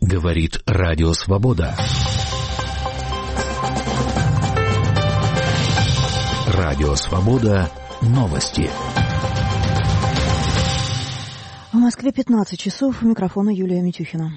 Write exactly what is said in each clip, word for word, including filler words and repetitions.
Говорит Радио Свобода. Радио Свобода. Новости. В Москве пятнадцать часов. У микрофона Юлия Митюхина.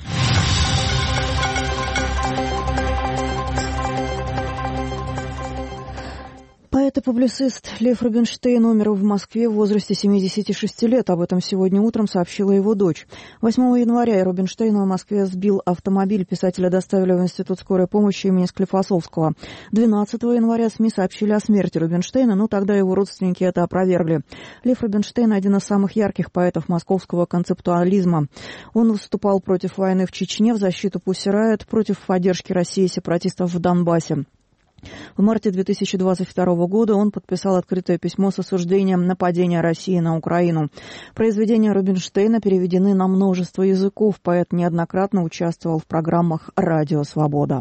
Поэт и публицист Лев Рубинштейн умер в Москве в возрасте семидесяти шести лет. Об этом сегодня утром сообщила его дочь. восьмого января Рубинштейна в Москве сбил автомобиль. Писателя доставили в Институт скорой помощи имени Склифосовского. двенадцатого января СМИ сообщили о смерти Рубинштейна, но тогда его родственники это опровергли. Лев Рубинштейн – один из самых ярких поэтов московского концептуализма. Он выступал против войны в Чечне, в защиту Pussy Riot, против поддержки России сепаратистов в Донбассе. В марте две тысячи двадцать второго года он подписал открытое письмо с осуждением нападения России на Украину. Произведения Рубинштейна переведены на множество языков. Поэт неоднократно участвовал в программах «Радио Свобода».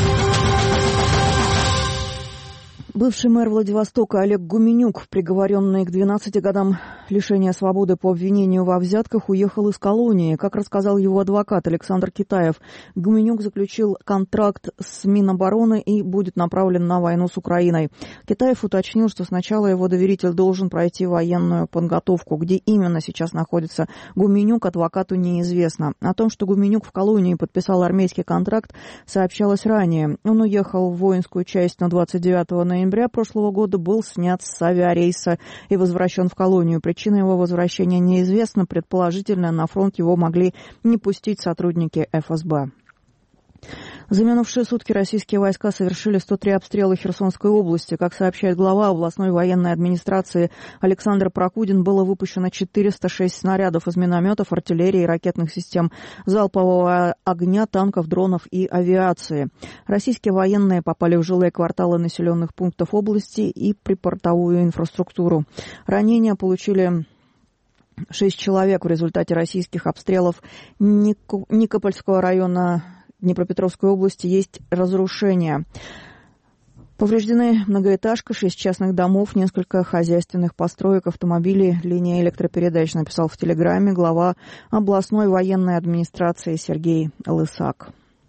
Бывший мэр Владивостока Олег Гуменюк, приговоренный к двенадцати годам лишения свободы по обвинению во взятках, уехал из колонии. Как рассказал его адвокат Александр Китаев, Гуменюк заключил контракт с Минобороны и будет направлен на войну с Украиной. Китаев уточнил, что сначала его доверитель должен пройти военную подготовку. Где именно сейчас находится Гуменюк, адвокату неизвестно. О том, что Гуменюк в колонии подписал армейский контракт, сообщалось ранее. Он уехал в воинскую часть на двадцать девятого ноября прошлого года, был снят с авиарейса и возвращен в колонию. Причина его возвращения неизвестна. Предположительно, на фронт его могли не пустить сотрудники эф эс бэ. За минувшие сутки российские войска совершили сто три обстрела Херсонской области. Как сообщает глава областной военной администрации Александр Прокудин, было выпущено четыреста шесть снарядов из минометов, артиллерии, ракетных систем залпового огня, танков, дронов и авиации. Российские военные попали в жилые кварталы населенных пунктов области и припортовую инфраструктуру. Ранения получили шесть человек в результате российских обстрелов Никопольского района Днепропетровской области. Есть разрушения. Повреждены многоэтажка, шесть частных домов, несколько хозяйственных построек, автомобили, линия электропередач, написал в Телеграме глава областной военной администрации Сергей Лысак.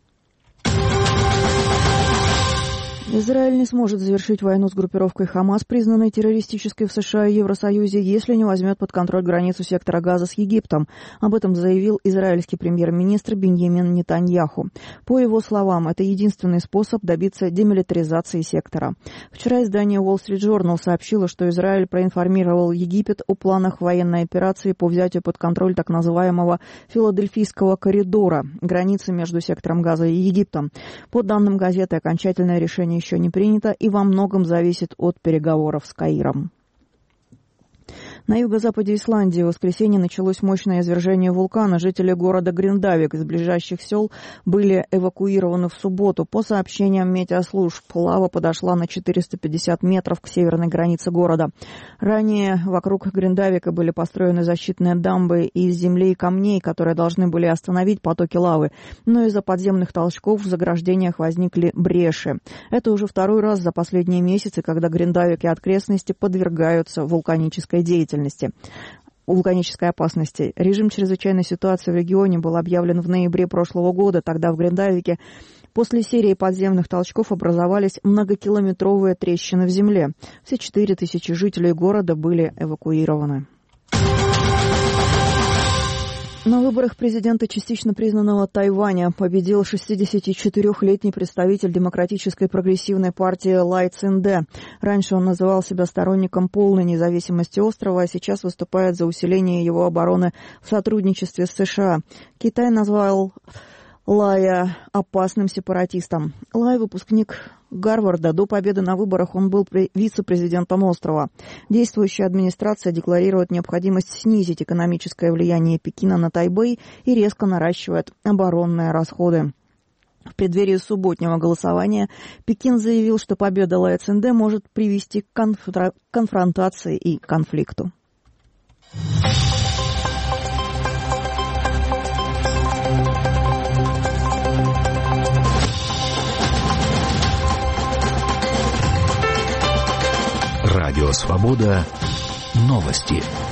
Израиль не сможет завершить войну с группировкой Хамас, признанной террористической в США и Евросоюзе, если не возьмет под контроль границу сектора Газа с Египтом. Об этом заявил израильский премьер-министр Биньямин Нетаньяху. По его словам, это единственный способ добиться демилитаризации сектора. Вчера издание Wall Street Journal сообщило, что Израиль проинформировал Египет о планах военной операции по взятию под контроль так называемого Филадельфийского коридора, границы между сектором Газа и Египтом. По данным газеты, окончательное решение еще не принято и во многом зависит от переговоров с Каиром. На юго-западе Исландии в воскресенье началось мощное извержение вулкана. Жители города Гриндавик из ближайших сел были эвакуированы в субботу. По сообщениям метеослужб, лава подошла на четыреста пятьдесят метров к северной границе города. Ранее вокруг Гриндавика были построены защитные дамбы из земли и камней, которые должны были остановить потоки лавы. Но из-за подземных толчков в заграждениях возникли бреши. Это уже второй раз за последние месяцы, когда Гриндавик и окрестности подвергаются вулканической деятельности. вулканической опасности. Режим чрезвычайной ситуации в регионе был объявлен в ноябре прошлого года. Тогда в Гриндавике после серии подземных толчков образовались многокилометровые трещины в земле. Все четыре тысячи жителей города были эвакуированы. На выборах президента частично признанного Тайваня победил шестидесятичетырёхлетний представитель Демократической прогрессивной партии Лай Цинде. Раньше он называл себя сторонником полной независимости острова, а сейчас выступает за усиление его обороны в сотрудничестве с США. Китай назвал Лая опасным сепаратистом. Лай — выпускник Гарварда. До победы на выборах он был вице-президентом острова. Действующая администрация декларирует необходимость снизить экономическое влияние Пекина на Тайбэй и резко наращивает оборонные расходы. В преддверии субботнего голосования Пекин заявил, что победа Лая Цинде может привести к конфр... конфронтации и конфликту. Радио Свобода. Новости.